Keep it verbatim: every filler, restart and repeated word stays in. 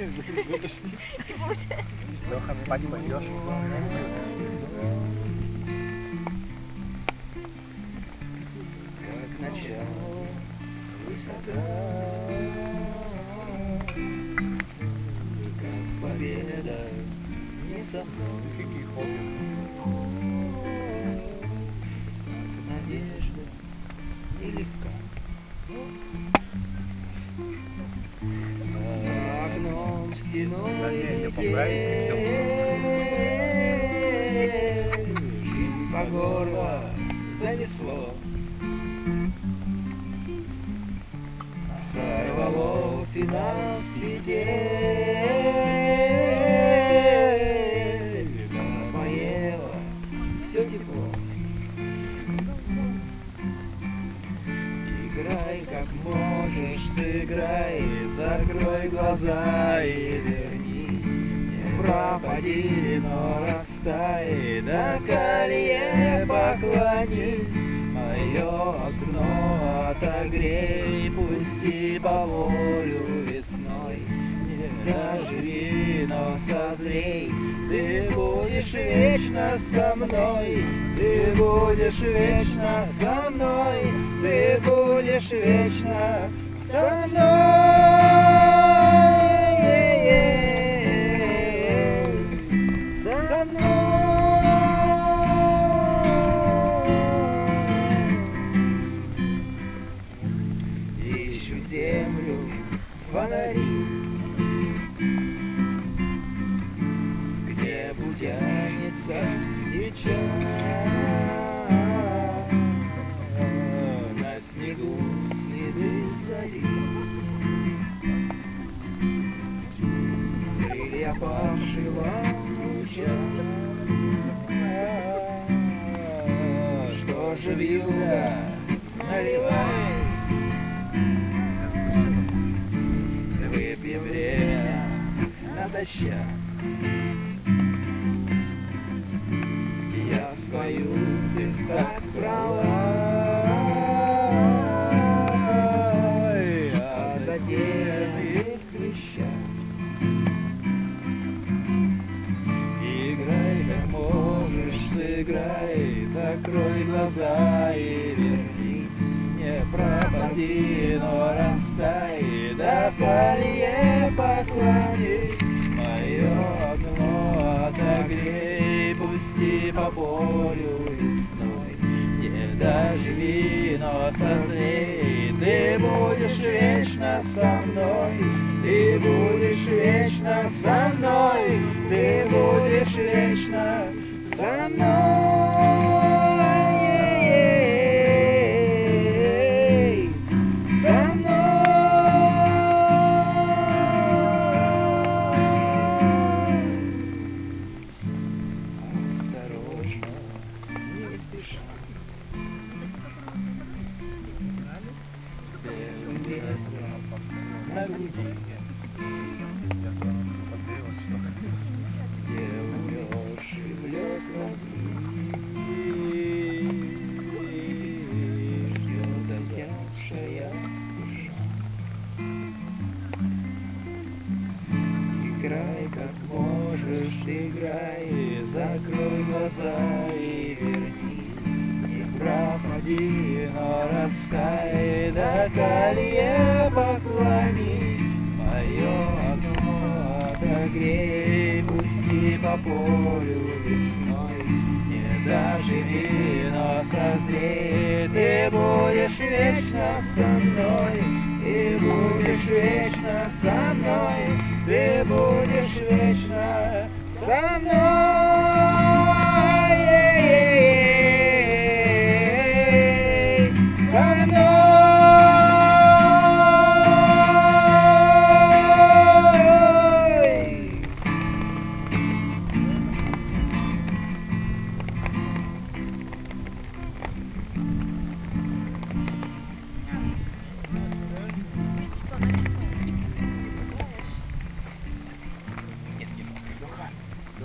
Леха, спать пойдешь? Как начало, высота, и как победа не со мной. Какие хобби? Как надежда нелегка. За окном стеной жизнь по горло занесло. Сорвало финал с петель, да поело все тепло. Играй как сможешь, сыграй, закрой глаза и вернись. Не пропади, но растай, до колье поклонись. Мое окно отогрей, пусти по волю весной. Не доживи, но созрей, ты будешь вечно со мной. Ты будешь вечно со мной. Ты будешь вечно со мной. Со мной. Ищу землю, фонари, где будянится сейчас. На снегу следы зари, крылья опавшего луча. Что же вьюга, наливай, выпьем время натощак. Я спою, ты так права, а затем крещак. Играй как можешь, сыграй, закрой глаза и вернись. Не пропади, но растай, до колье поклонись. Мое окно отогрей, пусти по полю весной. Не доживи, но созрей, ты будешь вечно со мной. Ты будешь вечно со мной. Ты будешь вечно со мной. На груди, где умрешь и в лед ждет озябшая душа. Играй как можешь, сыграй, закрой глаза и вернись. Не пропади, но раскай, до колье поклонись. Мое окно отогрей, пусти по полю весной. Не доживи, но созрей, ты будешь вечно со мной. Ты будешь вечно со мной. Ты будешь вечно со мной.